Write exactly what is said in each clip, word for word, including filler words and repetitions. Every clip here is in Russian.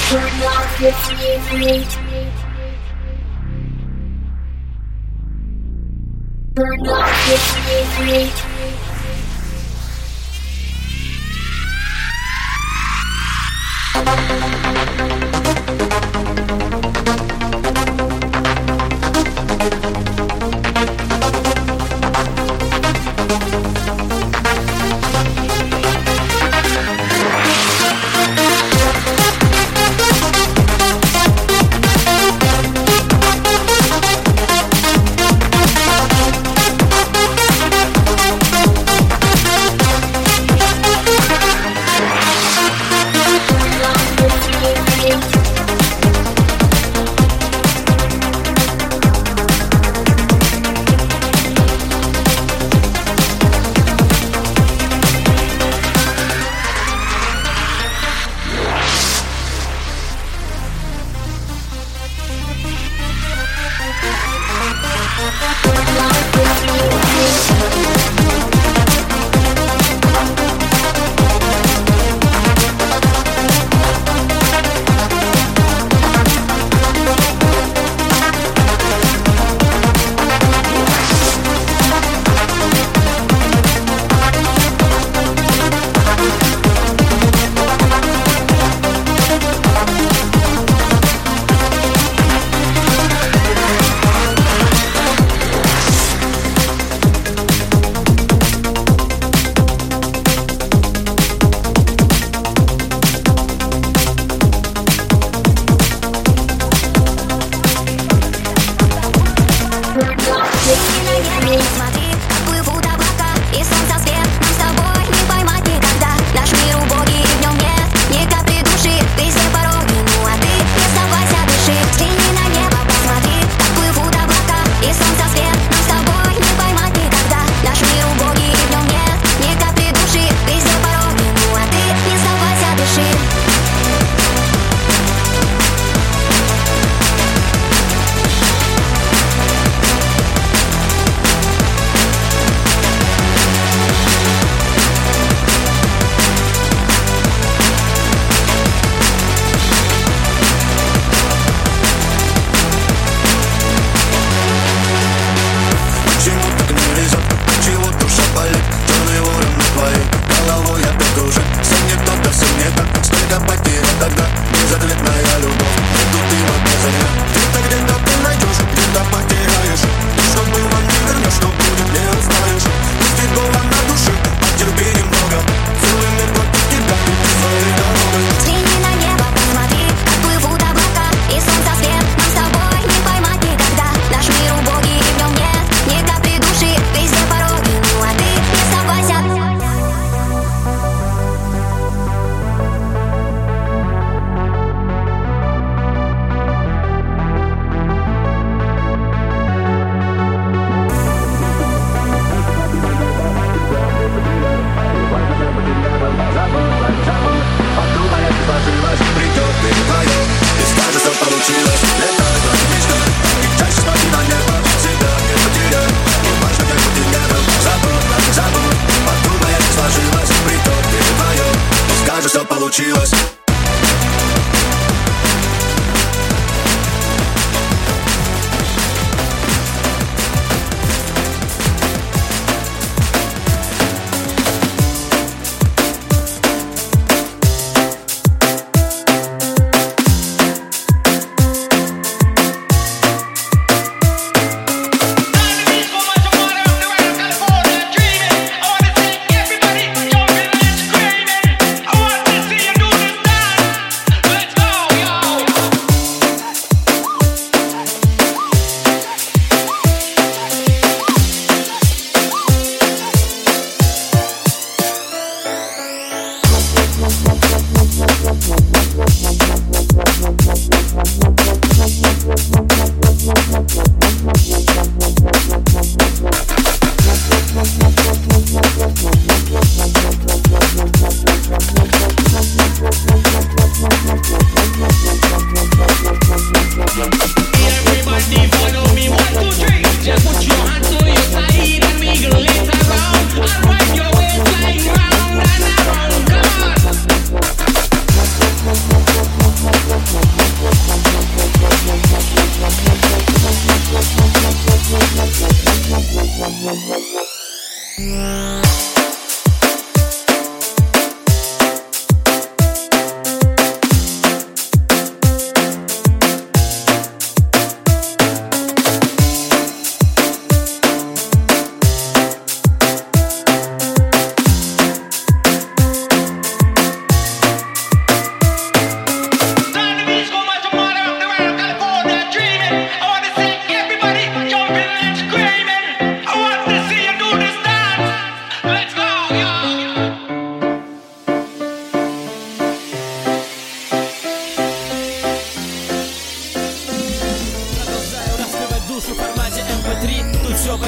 Turn off your T V. Turn off your T V. Turn off your T V.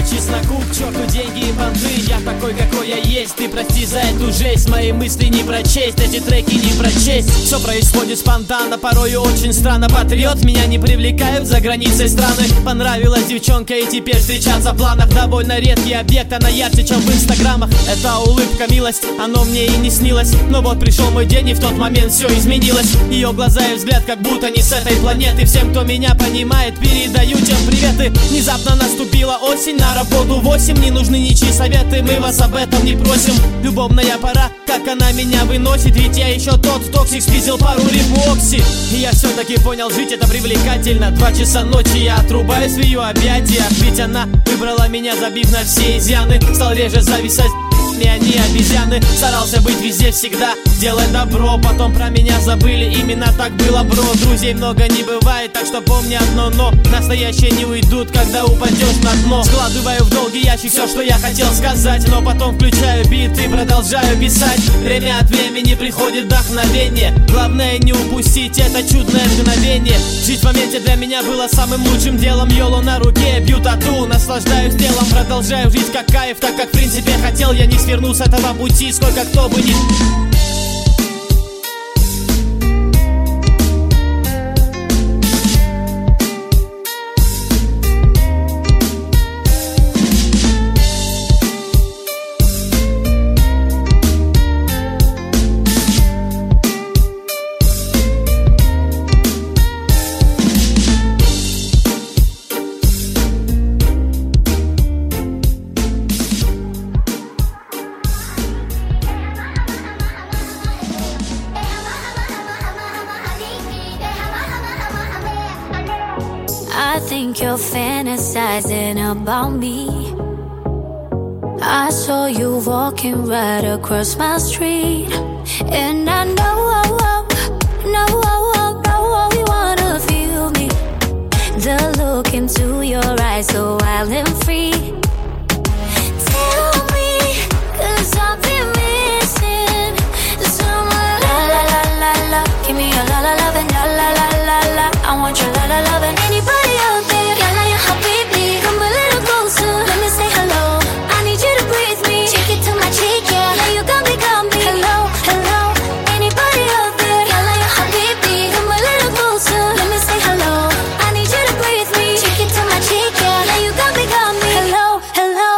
чесноку, к черту деньги и понты. Я такой, какой я есть, ты прости за эту жесть. Мои мысли не прочесть, эти треки не прочесть. Все происходит спонтанно, порою очень странно. Патриот, меня не привлекают за границей страны. Понравилась девчонка и теперь встречаться в планах. Довольно редкий объект, она ярче, чем в инстаграмах. Это улыбка, милость, оно мне и не снилось. Но вот пришел мой день, и в тот момент все изменилось. Ее глаза и взгляд как будто не с этой планеты. Всем, кто меня понимает, передаю тем приветы. Внезапно наступила осень, на работу восемь. Не нужны ничьи советы, мы вас об этом не просим. Любовная пора, как она меня выносит. Ведь я еще тот токсик, спиздил пару рифм окси. И я все-таки понял, жить это привлекательно. Два часа ночи я отрубаюсь в ее объятиях. Ведь она выбрала меня, забив на все изъяны. Стал реже зависать, и они обезьяны. Старался быть везде всегда, делать добро. Потом про меня забыли, именно так было, бро. Друзей много не бывает, так что помни одно но: настоящие не уйдут, когда упадешь на дно. Складываю в долгий ящик все, что я хотел сказать, но потом включаю бит и продолжаю писать. Время от времени приходит вдохновение. Главное не упустить это чудное мгновение. Жить в моменте для меня было самым лучшим делом. Йоло на руке, бью тату, наслаждаюсь телом. Продолжаю жить как кайф, так как в принципе хотел. Я не сверну с этого пути, сколько кто бы ни... I think you're fantasizing about me. I saw you walking right across my street, and I know, know, know you wanna feel me. The look into your eyes, so wild and free. Tell me, 'cause I've been missing someone. La la la la la, give me a la la love and la la la la la. I want your la la love and anybody out there. Yalla ya habibi, come a little closer, let me say hello. I need you to breathe me, take it to my cheek, yeah. Yeah, you got me, got me. Hello, hello, anybody out there. Yalla ya habibi, come a little closer, let me say hello. I need you to breathe me, take it to my cheek, yeah. Yeah, you got me, got me. Hello, hello.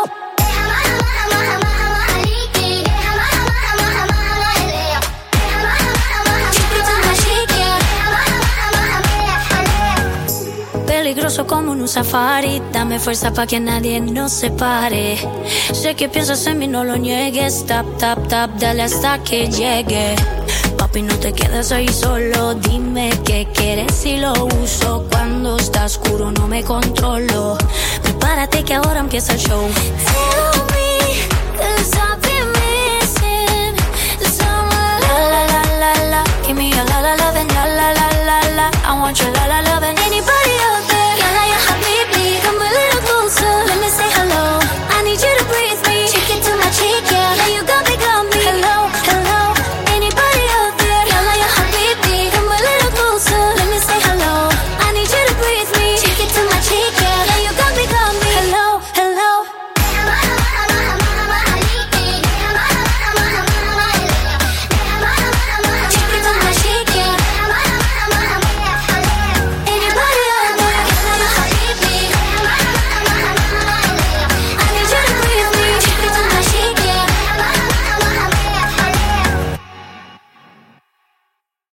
Peligroso como en un safari, dame fuerza pa' que nadie nos separe. Sé que piensas en mí, no lo niegues. Tap, tap, tap, dale hasta que llegue. Papi, no te quedes ahí solo, dime qué quieres y lo uso. Cuando está oscuro no me controlo. Prepárate que ahora empieza el show. Tell me, 'cause I've